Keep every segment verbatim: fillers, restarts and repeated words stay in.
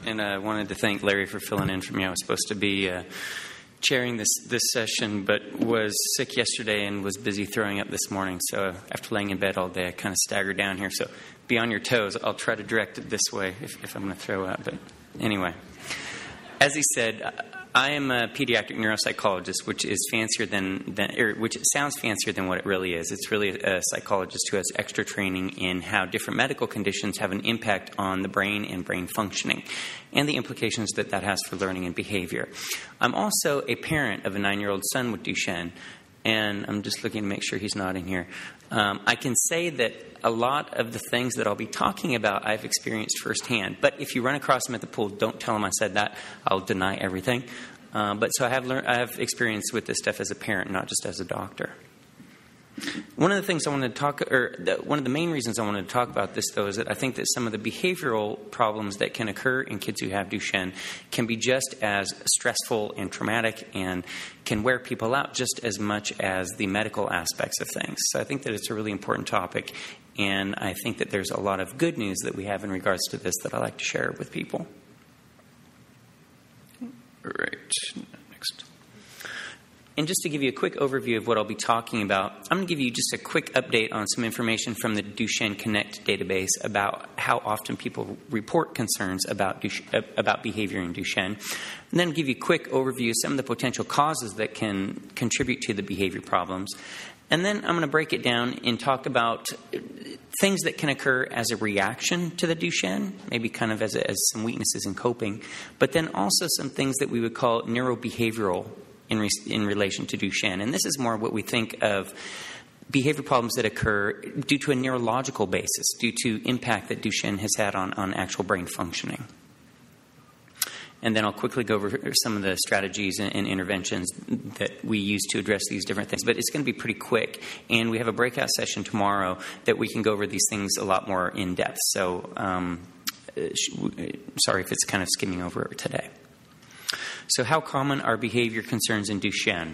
and I wanted to thank Larry for filling in for me. I was supposed to be uh, chairing this, this session, but was sick yesterday and was busy throwing up this morning. So after laying in bed all day, I kind of staggered down here. So be on your toes. I'll try to direct it this way if, if I'm going to throw up. But anyway, as he said, I am a pediatric neuropsychologist, which is fancier than, than or which sounds fancier than what it really is. It's really a psychologist who has extra training in how different medical conditions have an impact on the brain and brain functioning, and the implications that that has for learning and behavior. I'm also a parent of a nine-year-old son with Duchenne, and I'm just looking to make sure he's nodding here. Um, I can say that a lot of the things that I'll be talking about I've experienced firsthand. But if you run across him at the pool, don't tell him I said that. I'll deny everything. Uh, but so I have learned, I have experience with this stuff as a parent, not just as a doctor. One of the things I wanted to talk, or the, one of the main reasons I wanted to talk about this, though, is that I think that some of the behavioral problems that can occur in kids who have Duchenne can be just as stressful and traumatic and can wear people out just as much as the medical aspects of things. So I think that it's a really important topic, and I think that there's a lot of good news that we have in regards to this that I like to share with people. Right. Next. And just to give you a quick overview of what I'll be talking about, I'm going to give you just a quick update on some information from the Duchenne Connect database about how often people report concerns about Duchenne, about behavior in Duchenne, and then give you a quick overview of some of the potential causes that can contribute to the behavior problems. And then I'm going to break it down and talk about things that can occur as a reaction to the Duchenne, maybe kind of as, a, as some weaknesses in coping, but then also some things that we would call neurobehavioral in, re, in relation to Duchenne. And this is more what we think of behavior problems that occur due to a neurological basis, due to impact that Duchenne has had on, on actual brain functioning. And then I'll quickly go over some of the strategies and, and interventions that we use to address these different things. But it's going to be pretty quick. And we have a breakout session tomorrow that we can go over these things a lot more in depth. So um, sorry if it's kind of skimming over it today. So how common are behavior concerns in Duchenne?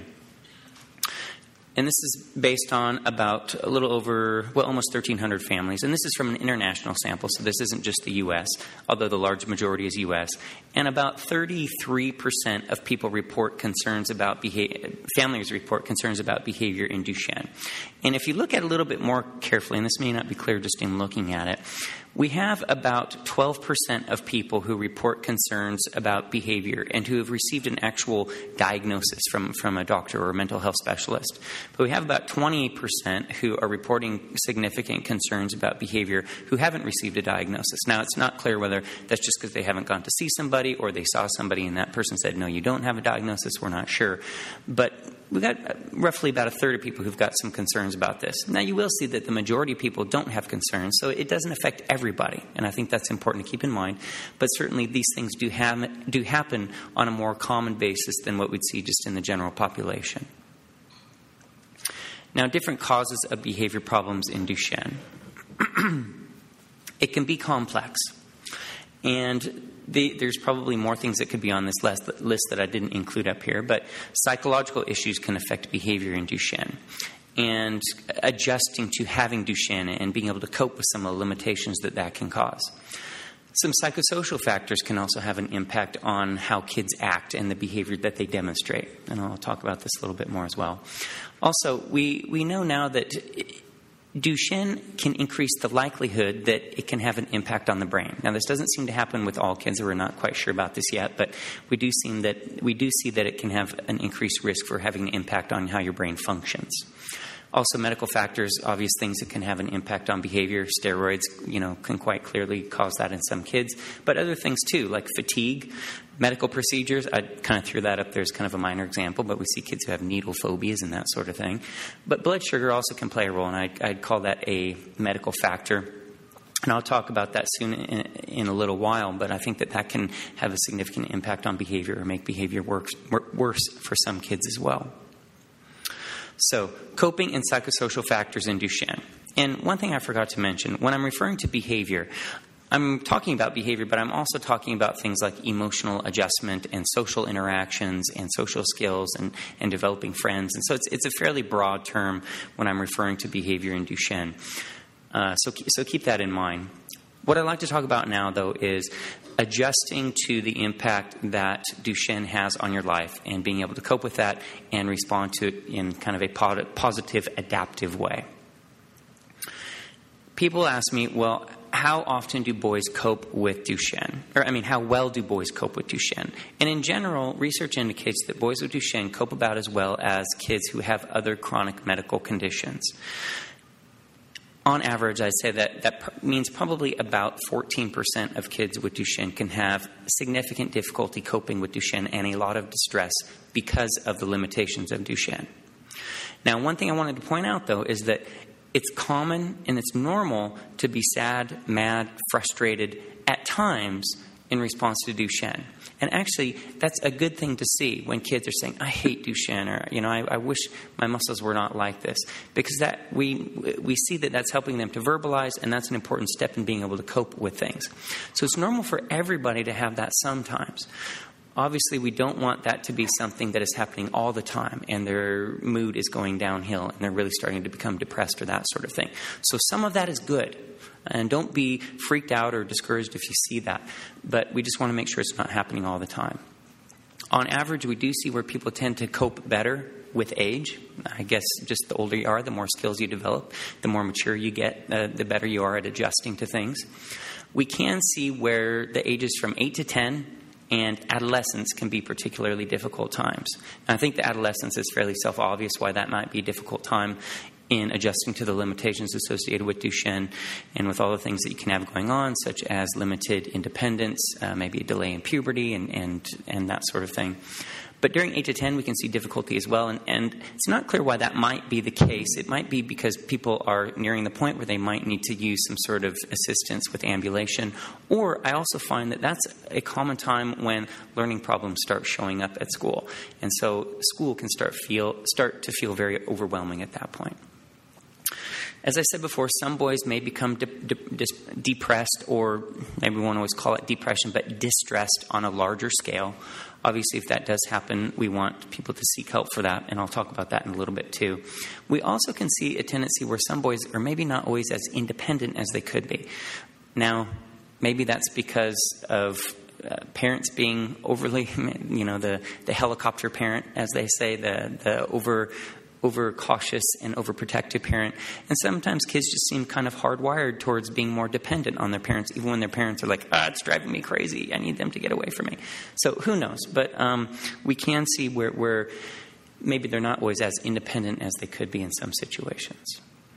And this is based on about a little over, well, almost thirteen hundred families. And this is from an international sample, so this isn't just the U S, although the large majority is U S. And about thirty-three percent of people report concerns about behavior, families report concerns about behavior in Duchenne. And if you look at it a little bit more carefully, and this may not be clear just in looking at it, we have about twelve percent of people who report concerns about behavior and who have received an actual diagnosis from, from a doctor or a mental health specialist. But we have about twenty-eight percent who are reporting significant concerns about behavior who haven't received a diagnosis. Now, it's not clear whether that's just because they haven't gone to see somebody or they saw somebody and that person said, no, you don't have a diagnosis. We're not sure. But we've got roughly about a third of people who've got some concerns about this. Now, you will see that the majority of people don't have concerns, so it doesn't affect everybody, and I think that's important to keep in mind. But certainly these things do, have, do happen on a more common basis than what we'd see just in the general population. Now, different causes of behavior problems in Duchenne. It can be complex, and The, there's probably more things that could be on this list, list that I didn't include up here, but psychological issues can affect behavior in Duchenne. And adjusting to having Duchenne and being able to cope with some of the limitations that that can cause. Some psychosocial factors can also have an impact on how kids act and the behavior that they demonstrate. And I'll talk about this a little bit more as well. Also, we, we know now that Duchenne can increase the likelihood that it can have an impact on the brain. Now, this doesn't seem to happen with all kids. We're not quite sure about this yet, but we do seem that we do see that it can have an increased risk for having an impact on how your brain functions. Also, medical factors, obvious things that can have an impact on behavior. Steroids, you know, can quite clearly cause that in some kids. But other things, too, like fatigue, medical procedures. I kind of threw that up there as kind of a minor example, but we see kids who have needle phobias and that sort of thing. But blood sugar also can play a role, and I'd, I'd call that a medical factor. And I'll talk about that soon in, in a little while, but I think that that can have a significant impact on behavior or make behavior worse, worse for some kids as well. So, coping and psychosocial factors in Duchenne. And one thing I forgot to mention, when I'm referring to behavior, I'm talking about behavior, but I'm also talking about things like emotional adjustment and social interactions and social skills and, and developing friends. And so it's, it's a fairly broad term when I'm referring to behavior in Duchenne. Uh, so, so keep that in mind. What I'd like to talk about now, though, is adjusting to the impact that Duchenne has on your life and being able to cope with that and respond to it in kind of a positive, adaptive way. People ask me, well, how often do boys cope with Duchenne? Or, I mean, how well do boys cope with Duchenne? And in general, research indicates that boys with Duchenne cope about as well as kids who have other chronic medical conditions. On average, I'd say that that means probably about fourteen percent of kids with Duchenne can have significant difficulty coping with Duchenne and a lot of distress because of the limitations of Duchenne. Now, one thing I wanted to point out, though, is that it's common and it's normal to be sad, mad, frustrated at times in response to Duchenne. And actually, that's a good thing to see when kids are saying, I hate Duchenne, or, you know, I, I wish my muscles were not like this. Because that we we see that that's helping them to verbalize, and that's an important step in being able to cope with things. So it's normal for everybody to have that sometimes. Obviously, we don't want that to be something that is happening all the time and their mood is going downhill and they're really starting to become depressed or that sort of thing. So some of that is good. And don't be freaked out or discouraged if you see that. But we just want to make sure it's not happening all the time. On average, we do see where people tend to cope better with age. I guess just the older you are, the more skills you develop, the more mature you get, uh, the better you are at adjusting to things. We can see where the ages from eight to ten and adolescence can be particularly difficult times. And I think the adolescence is fairly self-obvious why that might be a difficult time in adjusting to the limitations associated with Duchenne and with all the things that you can have going on, such as limited independence, uh, maybe a delay in puberty, and, and, and that sort of thing. But during eight to ten, we can see difficulty as well, and, and it's not clear why that might be the case. It might be because people are nearing the point where they might need to use some sort of assistance with ambulation, or I also find that that's a common time when learning problems start showing up at school, and so school can start feel start to feel very overwhelming at that point. As I said before, some boys may become de- de- depressed, or maybe we won't always call it depression, but distressed on a larger scale. Obviously, if that does happen, we want people to seek help for that, and I'll talk about that in a little bit too. We also can see a tendency where some boys are maybe not always as independent as they could be. Now, maybe that's because of uh, parents being overly, you know, the, the helicopter parent, as they say, the, the over... over-cautious and overprotective parent. And sometimes kids just seem kind of hardwired towards being more dependent on their parents, even when their parents are like, ah, it's driving me crazy. I need them to get away from me. So who knows? But um, we can see where, where maybe they're not always as independent as they could be in some situations.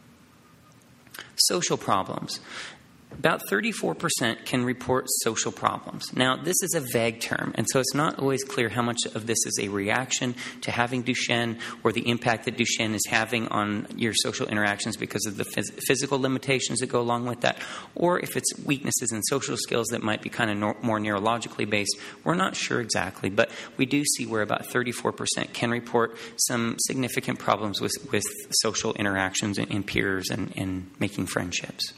Social problems. About thirty-four percent can report social problems. Now, this is a vague term, and so it's not always clear how much of this is a reaction to having Duchenne or the impact that Duchenne is having on your social interactions because of the phys- physical limitations that go along with that, or if it's weaknesses in social skills that might be kind of no- more neurologically based. We're not sure exactly, but we do see where about thirty-four percent can report some significant problems with, with social interactions and, and peers and, and making friendships.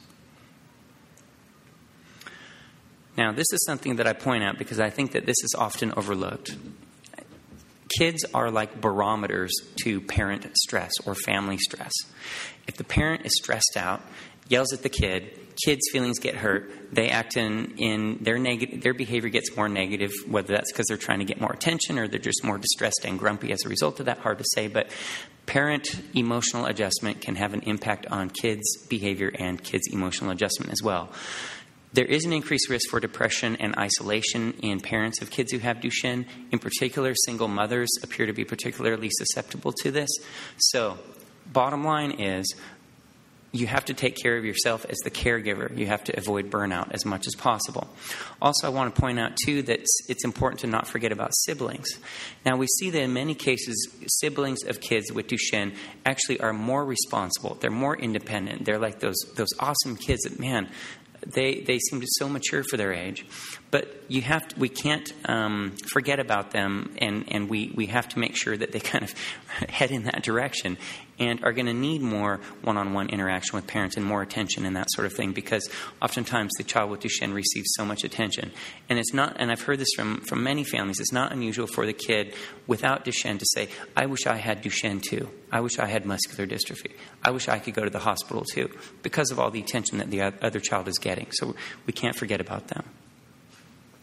Now, this is something that I point out because I think that this is often overlooked. Kids are like barometers to parent stress or family stress. If the parent is stressed out, yells at the kid, kids' feelings get hurt, they act in, in their negative, their behavior gets more negative, whether that's because they're trying to get more attention or they're just more distressed and grumpy as a result of that, hard to say. But parent emotional adjustment can have an impact on kids' behavior and kids' emotional adjustment as well. There is an increased risk for depression and isolation in parents of kids who have Duchenne. In particular, single mothers appear to be particularly susceptible to this. So, bottom line is, you have to take care of yourself as the caregiver. You have to avoid burnout as much as possible. Also, I want to point out, too, that it's important to not forget about siblings. Now, we see that in many cases, siblings of kids with Duchenne actually are more responsible. They're more independent. They're like those those awesome kids that, man, They they seem to so mature for their age, but you have to, we can't um, forget about them, and, and we, we have to make sure that they kind of head in that direction and are going to need more one-on-one interaction with parents and more attention and that sort of thing, because oftentimes the child with Duchenne receives so much attention. And it's not, and I've heard this from, from many families, it's not unusual for the kid without Duchenne to say, I wish I had Duchenne too. I wish I had muscular dystrophy. I wish I could go to the hospital too, because of all the attention that the other child is getting. So we can't forget about them.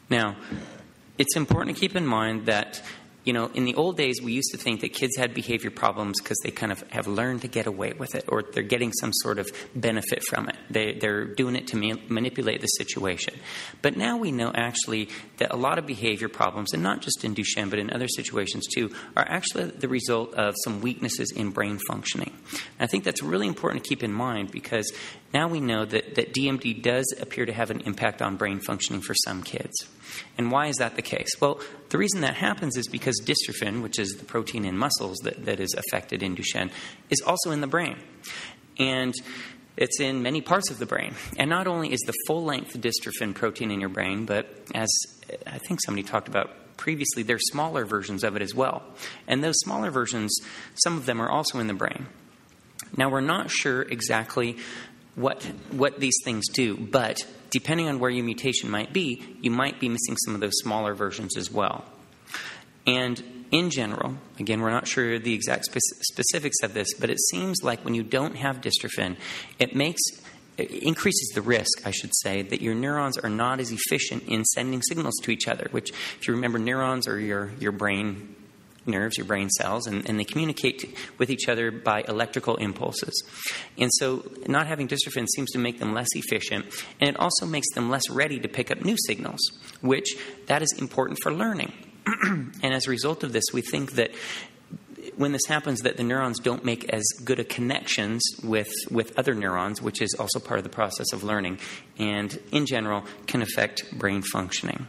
Now, it's important to keep in mind that, you know, in the old days, we used to think that kids had behavior problems because they kind of have learned to get away with it, or they're getting some sort of benefit from it. They, they're doing it to ma- manipulate the situation. But now we know actually that a lot of behavior problems, and not just in Duchenne, but in other situations too, are actually the result of some weaknesses in brain functioning. And I think that's really important to keep in mind, because now we know that, that D M D does appear to have an impact on brain functioning for some kids. And why is that the case? Well, the reason that happens is because dystrophin, which is the protein in muscles that, that is affected in Duchenne, is also in the brain. And it's in many parts of the brain. And not only is the full-length dystrophin protein in your brain, but as I think somebody talked about previously, there's smaller versions of it as well. And those smaller versions, some of them are also in the brain. Now, we're not sure exactly what what these things do, but depending on where your mutation might be, you might be missing some of those smaller versions as well. And in general, again, we're not sure the exact spe- specifics of this, but it seems like when you don't have dystrophin, it makes it increases the risk, I should say, that your neurons are not as efficient in sending signals to each other, which, if you remember, neurons are your, your brain nerves, your brain cells, and, and they communicate with each other by electrical impulses. And so not having dystrophin seems to make them less efficient, and it also makes them less ready to pick up new signals, which that is important for learning. And as a result of this, we think that when this happens, that the neurons don't make as good a connections with, with other neurons, which is also part of the process of learning, and in general can affect brain functioning.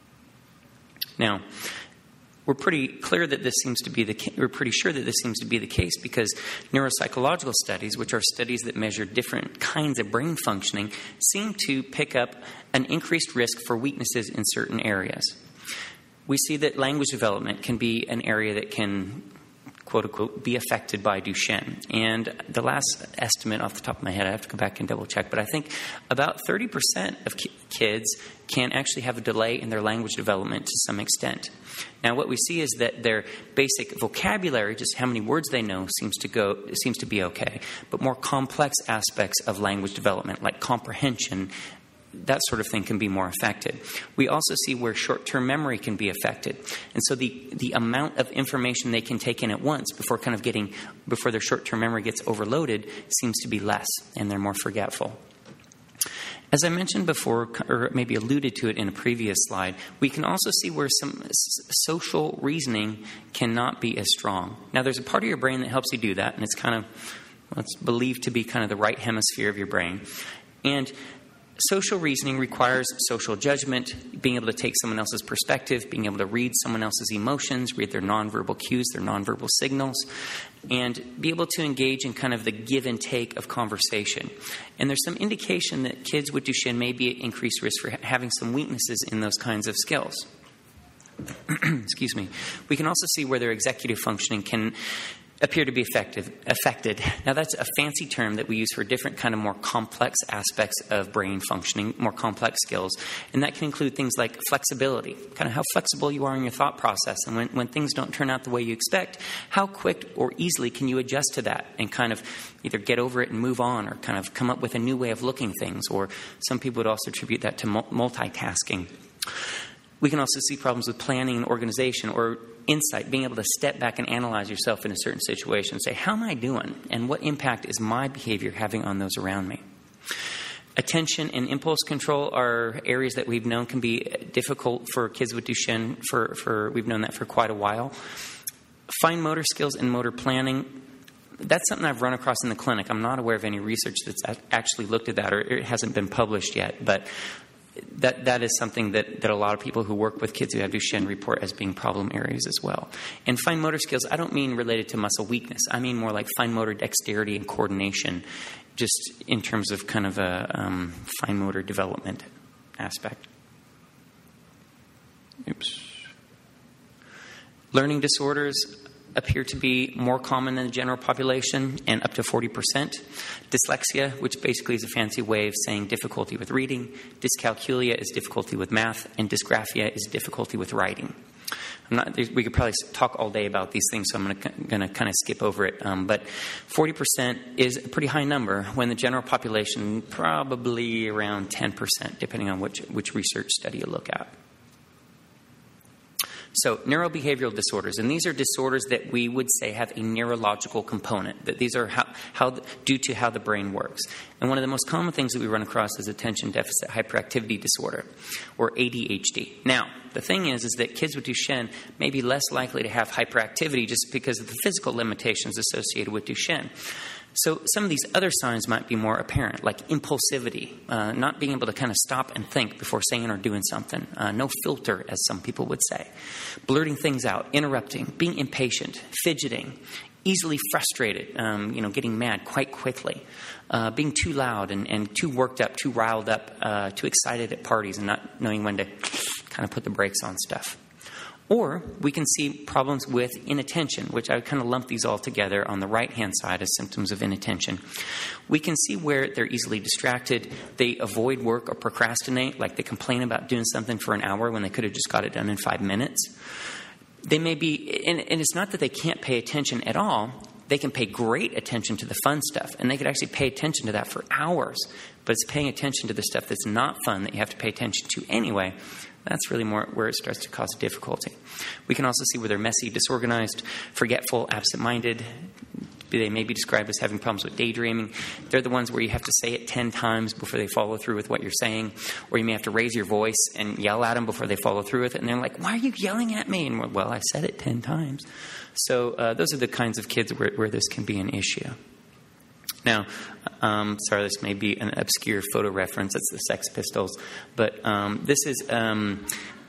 Now, we're pretty clear that this seems to be the we're pretty sure that this seems to be the case because neuropsychological studies, which are studies that measure different kinds of brain functioning, seem to pick up an increased risk for weaknesses in certain areas. We see that language development can be an area that can, quote unquote, be affected by Duchenne. And the last estimate off the top of my head, I have to go back and double check, but I think about thirty percent of ki- kids can actually have a delay in their language development to some extent. Now, what we see is that their basic vocabulary, just how many words they know, seems to go seems to be okay. But more complex aspects of language development, like comprehension, that sort of thing, can be more affected. We also see where short-term memory can be affected. And so the, the amount of information they can take in at once before kind of getting before their short-term memory gets overloaded seems to be less, and they're more forgetful. As I mentioned before, or maybe alluded to it in a previous slide, we can also see where some social reasoning cannot be as strong. Now, there's a part of your brain that helps you do that, and it's kind of, well, it's believed to be kind of the right hemisphere of your brain. And social reasoning requires social judgment, being able to take someone else's perspective, being able to read someone else's emotions, read their nonverbal cues, their nonverbal signals, and be able to engage in kind of the give and take of conversation. And there's some indication that kids with Duchenne may be at increased risk for ha- having some weaknesses in those kinds of skills. Excuse me. We can also see where their executive functioning can appear to be effective, affected. Now, that's a fancy term that we use for different kind of more complex aspects of brain functioning, more complex skills. And that can include things like flexibility, kind of how flexible you are in your thought process. And when, when things don't turn out the way you expect, how quick or easily can you adjust to that and kind of either get over it and move on, or kind of come up with a new way of looking things. Or some people would also attribute that to multitasking. We can also see problems with planning and organization, or insight, being able to step back and analyze yourself in a certain situation and say, how am I doing? And what impact is my behavior having on those around me? Attention and impulse control are areas that we've known can be difficult for kids with Duchenne. For, for we've known that for quite a while. Fine motor skills and motor planning, that's something I've run across in the clinic. I'm not aware of any research that's actually looked at that, or it hasn't been published yet, but That that is something that, that a lot of people who work with kids who have Duchenne report as being problem areas as well. And fine motor skills, I don't mean related to muscle weakness. I mean more like fine motor dexterity and coordination, just in terms of kind of a um, fine motor development aspect. Oops. Learning disorders appear to be more common in the general population, and up to forty percent. Dyslexia, which basically is a fancy way of saying difficulty with reading. Dyscalculia is difficulty with math, and dysgraphia is difficulty with writing. I'm not, we could probably talk all day about these things, so I'm going to kind of skip over it. Um, but forty percent is a pretty high number, when the general population probably around ten percent, depending on which, which research study you look at. So neurobehavioral disorders, and these are disorders that we would say have a neurological component, that these are how, how due to how the brain works. And one of the most common things that we run across is attention deficit hyperactivity disorder, or A D H D. Now, the thing is, is that kids with Duchenne may be less likely to have hyperactivity just because of the physical limitations associated with Duchenne. So some of these other signs might be more apparent, like impulsivity, uh, not being able to kind of stop and think before saying or doing something, uh, no filter, as some people would say, blurting things out, interrupting, being impatient, fidgeting, easily frustrated, um, you know, getting mad quite quickly, uh, being too loud and, and too worked up, too riled up, uh, too excited at parties and not knowing when to kind of put the brakes on stuff. Or we can see problems with inattention, which I would kind of lump these all together on the right-hand side as symptoms of inattention. We can see where they're easily distracted, they avoid work or procrastinate, like they complain about doing something for an hour when they could have just got it done in five minutes. They may be, and, and it's not that they can't pay attention at all. They can pay great attention to the fun stuff, and they could actually pay attention to that for hours. But it's paying attention to the stuff that's not fun that you have to pay attention to anyway. That's really more where it starts to cause difficulty. We can also see where they're messy, disorganized, forgetful, absent-minded. They may be described as having problems with daydreaming. They're the ones where you have to say it ten times before they follow through with what you're saying. Or you may have to raise your voice and yell at them before they follow through with it. And they're like, why are you yelling at me? And we're, well, I said it ten times. So uh, those are the kinds of kids where, where this can be an issue. Now, um, sorry, this may be an obscure photo reference. It's the Sex Pistols. But um, this is... Um,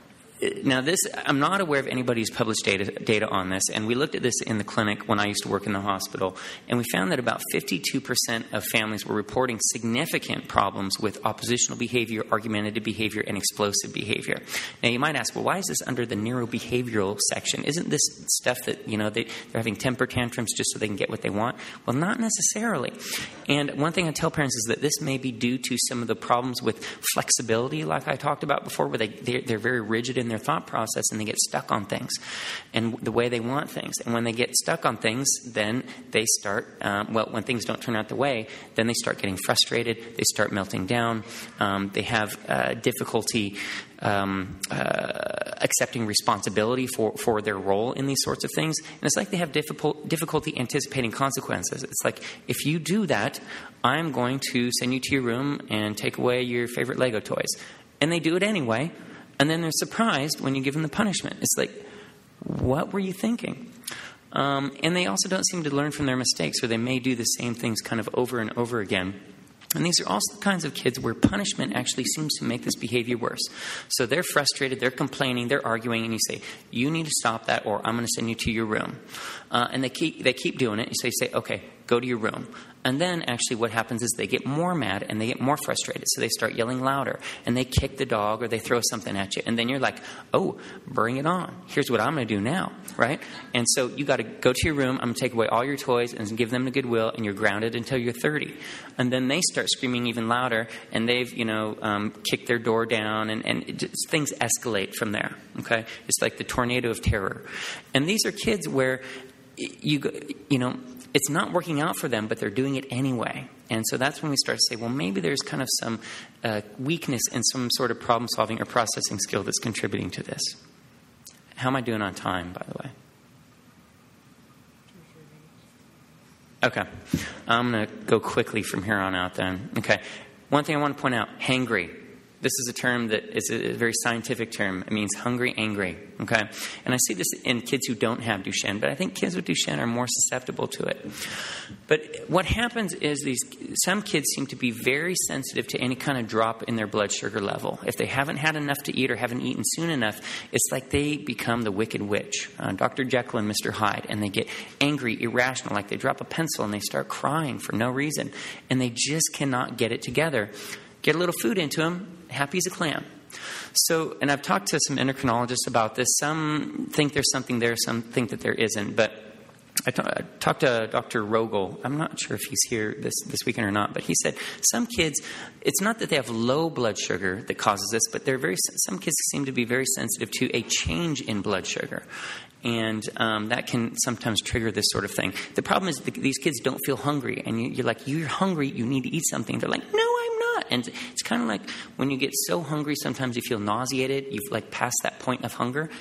Now, this, I'm not aware of anybody who's published data, data on this, and we looked at this in the clinic when I used to work in the hospital, and we found that about fifty-two percent of families were reporting significant problems with oppositional behavior, argumentative behavior, and explosive behavior. Now, you might ask, well, why is this under the neurobehavioral section? Isn't this stuff that, you know, they, they're having temper tantrums just so they can get what they want? Well, not necessarily. And one thing I tell parents is that this may be due to some of the problems with flexibility, like I talked about before, where they, they're, they're very rigid in their thought process and they get stuck on things and the way they want things. And when they get stuck on things, then they start, um, well, when things don't turn out the way, then they start getting frustrated. They start melting down. Um, they have uh, difficulty um, uh, accepting responsibility for, for their role in these sorts of things. And it's like they have difficult, difficulty anticipating consequences. It's like, if you do that, I'm going to send you to your room and take away your favorite Lego toys. And they do it anyway. And then they're surprised when you give them the punishment. It's like, what were you thinking? Um, and they also don't seem to learn from their mistakes, or they may do the same things kind of over and over again. And these are also the kinds of kids where punishment actually seems to make this behavior worse. So they're frustrated, they're complaining, they're arguing, and you say, you need to stop that, or I'm going to send you to your room. Uh, and they keep they keep doing it. So you say, okay, go to your room. And then actually what happens is they get more mad and they get more frustrated. So they start yelling louder and they kick the dog or they throw something at you. And then you're like, oh, bring it on. Here's what I'm going to do now, right? And so you got to go to your room. I'm going to take away all your toys and give them to Goodwill, and you're grounded until you're thirty. And then they start screaming even louder, and they've, you know, um, kicked their door down, and, and it just, things escalate from there, okay? It's like the tornado of terror. And these are kids where you, you know, it's not working out for them, but they're doing it anyway. And so that's when we start to say, well, maybe there's kind of some uh, weakness in some sort of problem-solving or processing skill that's contributing to this. How am I doing on time, by the way? Okay. I'm going to go quickly from here on out then. Okay. One thing I want to point out, hangry. This is a term that is a very scientific term. It means hungry, angry, okay? And I see this in kids who don't have Duchenne, but I think kids with Duchenne are more susceptible to it. But what happens is these some kids seem to be very sensitive to any kind of drop in their blood sugar level. If they haven't had enough to eat or haven't eaten soon enough, it's like they become the Wicked Witch, uh, Doctor Jekyll and Mister Hyde, and they get angry, irrational, like they drop a pencil and they start crying for no reason, and they just cannot get it together. Get a little food into them, happy as a clam. So, and I've talked to some endocrinologists about this. Some think there's something there, some think that there isn't. But I, t- I talked to Doctor Rogel. I'm not sure if he's here this, this weekend or not, but he said some kids, it's not that they have low blood sugar that causes this, but they're very. Some kids seem to be very sensitive to a change in blood sugar. And um, that can sometimes trigger this sort of thing. The problem is that these kids don't feel hungry. And you, you're like, you're hungry, you need to eat something. They're like, no, I'm not. And it's kind of like when you get so hungry, sometimes you feel nauseated. You've like passed that point of hunger.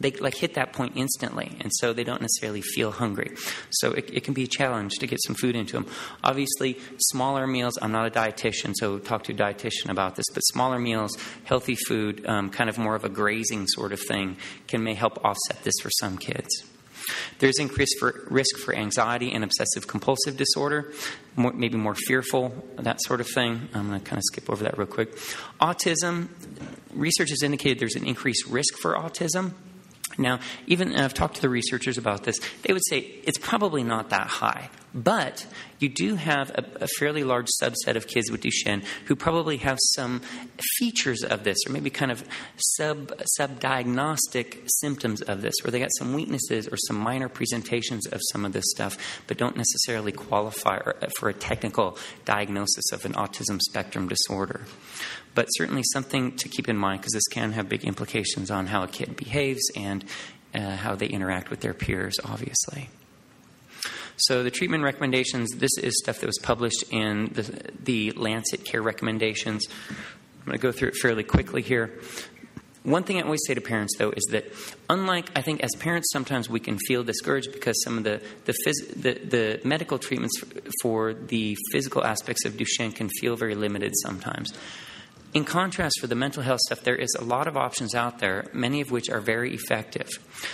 they like hit that point instantly, and so they don't necessarily feel hungry. So it, it can be a challenge to get some food into them. Obviously, smaller meals, I'm not a dietitian, so talk to a dietitian about this, but smaller meals, healthy food, um, kind of more of a grazing sort of thing, can may help offset this for some kids. There's increased for risk for anxiety and obsessive compulsive disorder, more, maybe more fearful, that sort of thing. I'm going to kind of skip over that real quick. Autism, research has indicated there's an increased risk for autism. Now, even I've talked to the researchers about this, they would say it's probably not that high. But you do have a, a fairly large subset of kids with Duchenne who probably have some features of this, or maybe kind of sub sub-diagnostic symptoms of this, where they got some weaknesses or some minor presentations of some of this stuff, but don't necessarily qualify for a technical diagnosis of an autism spectrum disorder. But certainly something to keep in mind, because this can have big implications on how a kid behaves and uh, how they interact with their peers, obviously. So the treatment recommendations, this is stuff that was published in the, the Lancet Care Recommendations. I'm going to go through it fairly quickly here. One thing I always say to parents, though, is that unlike, I think, as parents, sometimes we can feel discouraged because some of the the, phys- the, the medical treatments for, for the physical aspects of Duchenne can feel very limited sometimes. In contrast, for the mental health stuff, there is a lot of options out there, many of which are very effective.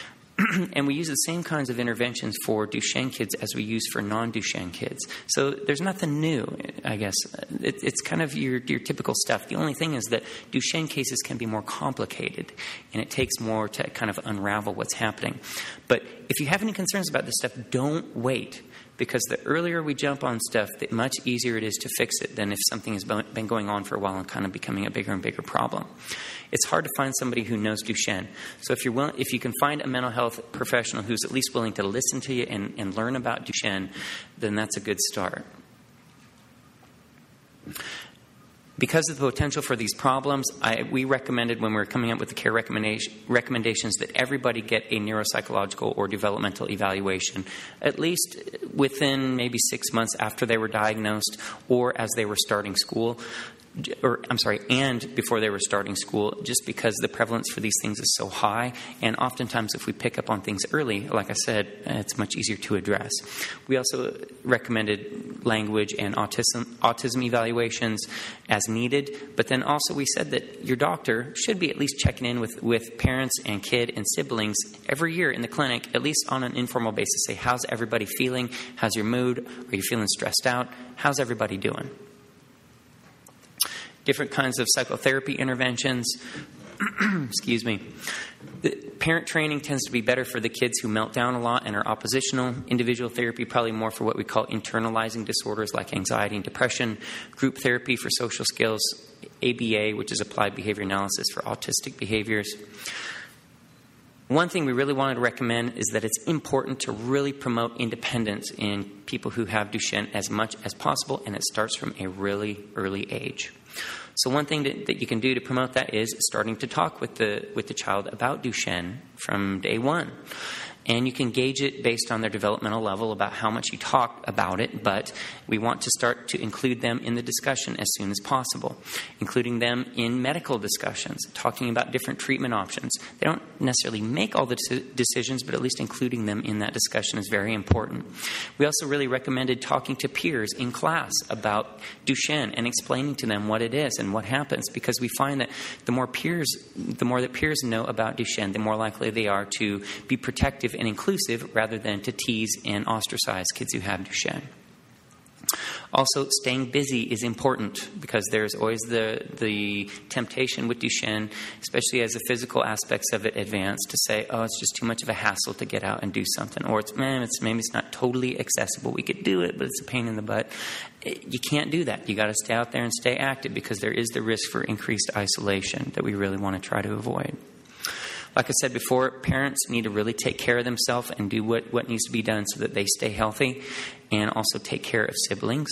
And we use the same kinds of interventions for Duchenne kids as we use for non-Duchenne kids. So there's nothing new, I guess. It, it's kind of your, your typical stuff. The only thing is that Duchenne cases can be more complicated, and it takes more to kind of unravel what's happening. But if you have any concerns about this stuff, don't wait. Because the earlier we jump on stuff, the much easier it is to fix it than if something has been going on for a while and kind of becoming a bigger and bigger problem. It's hard to find somebody who knows Duchenne. So if you're willing, if you can find a mental health professional who's at least willing to listen to you and, and learn about Duchenne, then that's a good start. Because of the potential for these problems, I, we recommended when we were coming up with the care recommendation, recommendations that everybody get a neuropsychological or developmental evaluation, at least within maybe six months after they were diagnosed or as they were starting school. Or I'm sorry, and before they were starting school, just because the prevalence for these things is so high. And oftentimes if we pick up on things early, like I said, it's much easier to address. We also recommended language and autism, autism evaluations as needed. But then also we said that your doctor should be at least checking in with, with parents and kid and siblings every year in the clinic, at least on an informal basis. Say, how's everybody feeling? How's your mood? Are you feeling stressed out? How's everybody doing? Different kinds of psychotherapy interventions. Excuse me. The parent training tends to be better for the kids who melt down a lot and are oppositional. Individual therapy probably more for what we call internalizing disorders like anxiety and depression. Group therapy for social skills. A B A, which is applied behavior analysis for autistic behaviors. One thing we really wanted to recommend is that it's important to really promote independence in people who have Duchenne as much as possible, and it starts from a really early age. So one thing that, that you can do to promote that is starting to talk with the with the child about Duchenne from day one. And you can gauge it based on their developmental level about how much you talk about it, but we want to start to include them in the discussion as soon as possible, including them in medical discussions, talking about different treatment options. They don't necessarily make all the decisions, but at least including them in that discussion is very important. We also really recommended talking to peers in class about Duchenne and explaining to them what it is and what happens, because we find that the more peers, the more that peers know about Duchenne, the more likely they are to be protective and inclusive rather than to tease and ostracize kids who have Duchenne. Also, staying busy is important because there's always the the temptation with Duchenne, especially as the physical aspects of it advance, to say, oh, it's just too much of a hassle to get out and do something. Or it's, man, it's maybe it's not totally accessible. We could do it, but it's a pain in the butt. You can't do that. You got to stay out there and stay active because there is the risk for increased isolation that we really want to try to avoid. Like I said before, parents need to really take care of themselves and do what, what needs to be done so that they stay healthy, and also take care of siblings.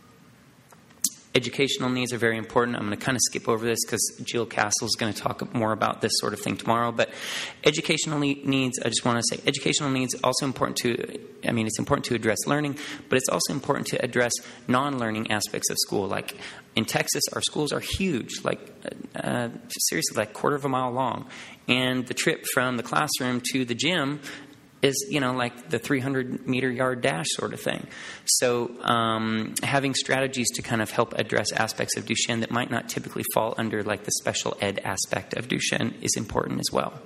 Educational needs are very important. I'm going to kind of skip over this because Jill Castle is going to talk more about this sort of thing tomorrow. But educational needs, I just want to say, educational needs also important to, I mean, it's important to address learning, but it's also important to address non-learning aspects of school, like In Texas, our schools are huge, like uh, seriously, like quarter of a mile long. And the trip from the classroom to the gym is, you know, like the three hundred meter yard dash sort of thing. So um, having strategies to kind of help address aspects of Duchenne that might not typically fall under like the special ed aspect of Duchenne is important as well.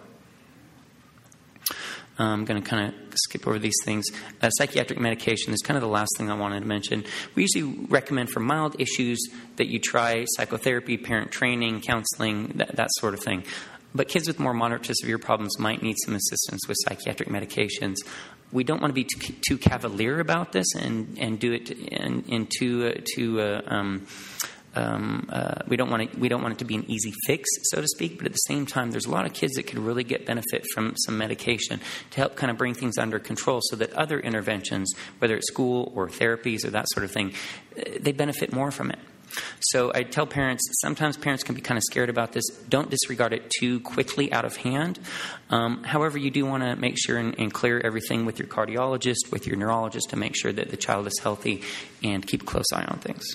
I'm going to kind of skip over these things. Uh, psychiatric medication is kind of the last thing I wanted to mention. We usually recommend for mild issues that you try psychotherapy, parent training, counseling, that, that sort of thing. But kids with more moderate to severe problems might need some assistance with psychiatric medications. We don't want to be too, too cavalier about this and, and do it in, in too, uh, too uh, um, Um, uh, we don't want it, we don't want it to be an easy fix, so to speak. But at the same time, there's a lot of kids that could really get benefit from some medication to help kind of bring things under control, so that other interventions, whether it's school or therapies or that sort of thing, they benefit more from it. So I tell parents, sometimes parents can be kind of scared about this. Don't disregard it too quickly out of hand. Um, however, you do want to make sure and, and clear everything with your cardiologist, with your neurologist, to make sure that the child is healthy, and keep a close eye on things.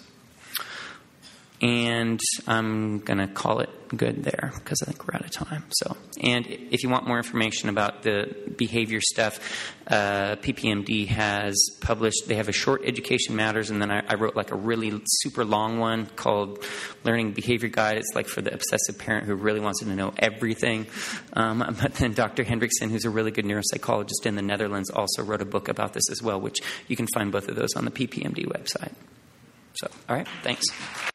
And I'm going to call it good there because I think we're out of time. So, and if you want more information about the behavior stuff, uh, P P M D has published, they have a short Education Matters, and then I, I wrote like a really super long one called Learning Behavior Guide. It's like for the obsessive parent who really wants to know everything. Um, but then Doctor Hendrickson, who's a really good neuropsychologist in the Netherlands, also wrote a book about this as well, which you can find both of those on the P P M D website. So, all right, thanks.